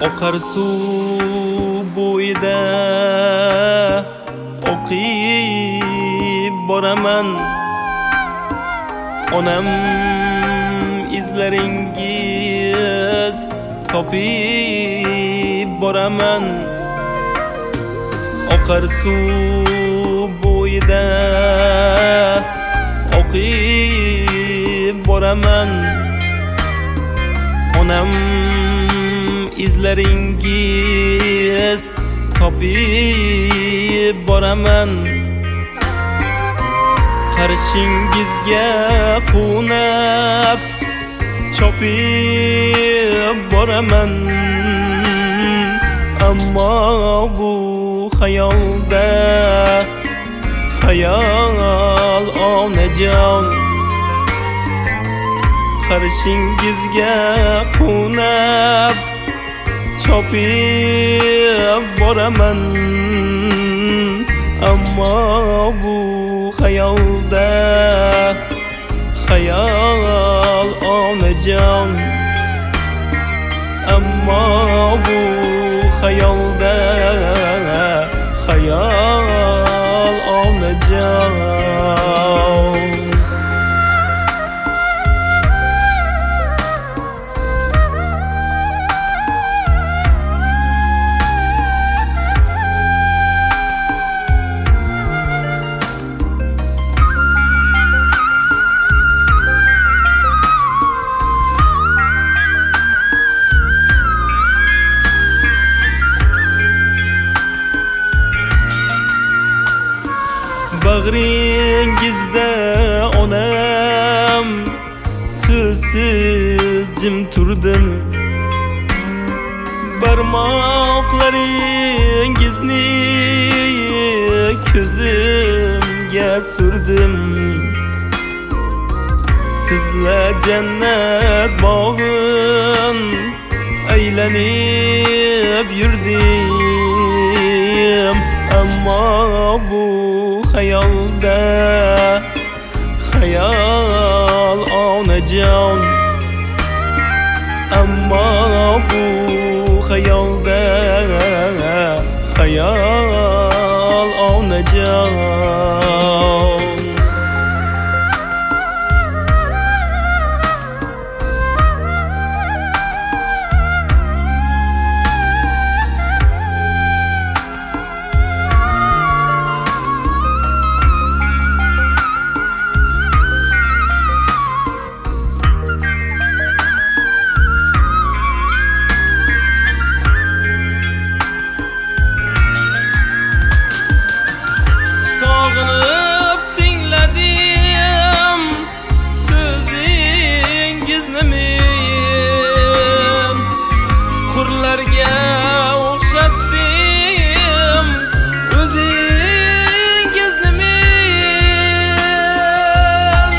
Oqar suv bo'yida o'qib boraman, onam izlaringiz topib boraman. Oqar suv bo'yida o'qib boraman, onam izlaringiz topib boraman. Qarshingizga qo'nab chopib boraman, ammo bu xayolda xayol onajon. Qarshingizga qo'nab chopib boraman, ammo bu xayolda xayol onajon. Ammo bu xayolda xayol onajon. Bag'ringizda onam so'zsiz jim turdim, barmoqlaringizni ko'zimga surdim. Sizlar jannat bog'in aylanib yurdim, ammo bu xayolda xayol onajon. Ammo bu xayolda xayol onajon. Sog'inib tingladim so'zingizni men, hurlarga o'xshatdim o'zingizni men.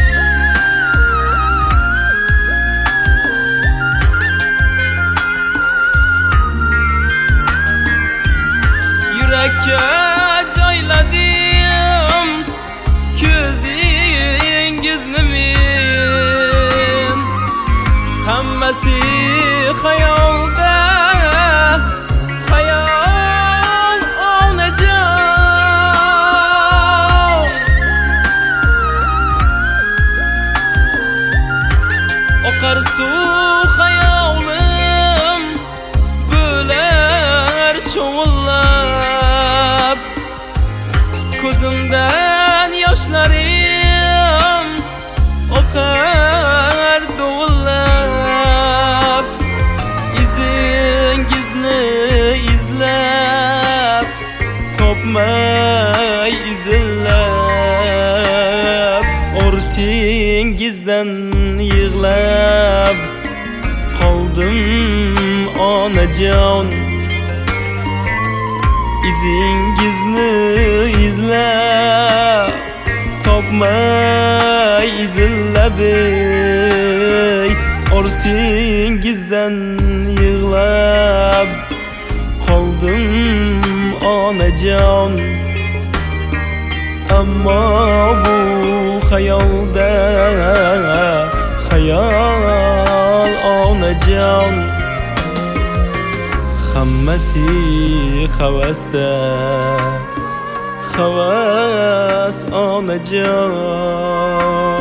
Yurakka joyladim ko'zingizni men, hammasi xayolda xayol onajon. Oqar suv xayolim bo'lar shovullab, ko'zimdan yoshlarim oqar dovullab. Izingizni izlab topmay izillab, ortingizdan yig'lab qoldim onajon. Izingizni izlab topmay izillab, ortingizdan yig'lab qoldim onajon. Ammo bu xayolda xayol onajon. yurmasi havasda. Havas onajon